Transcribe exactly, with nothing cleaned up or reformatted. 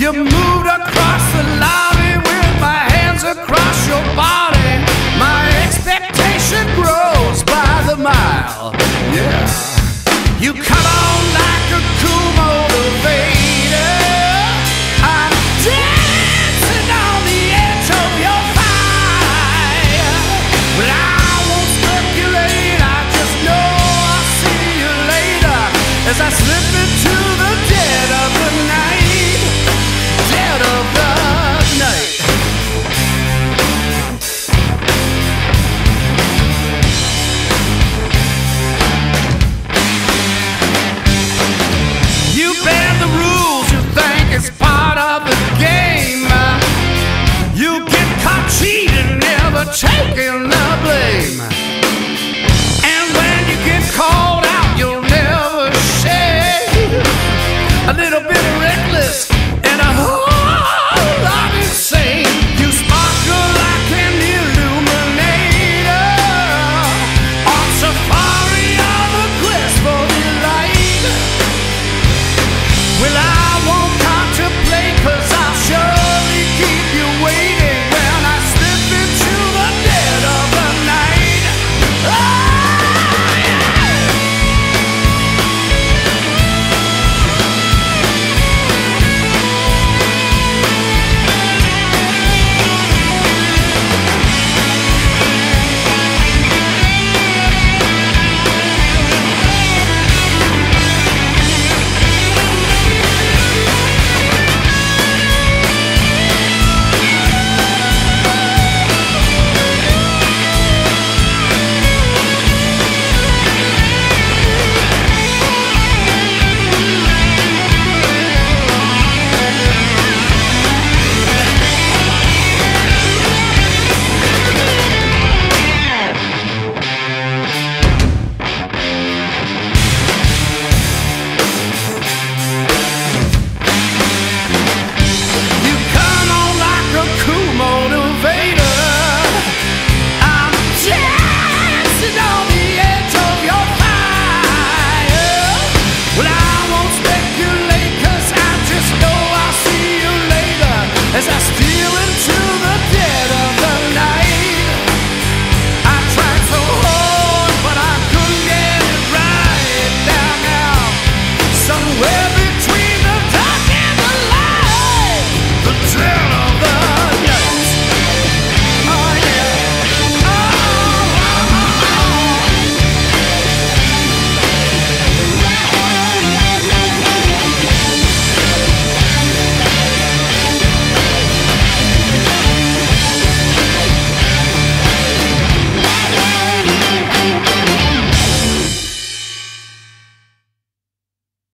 You moved across the lobby with my hands across your body. My expectation grows by the mile. Yeah. You come on like a cool motivator. I'm dancing on the edge of your fire. But I won't speculate. I just know I'll see you later as I slip into the dead of the night. Dead of the night. You bend the rules, you think it's part of the game. You get caught cheating, never taking the blame. And when you get called out, you'll never shave a little bit.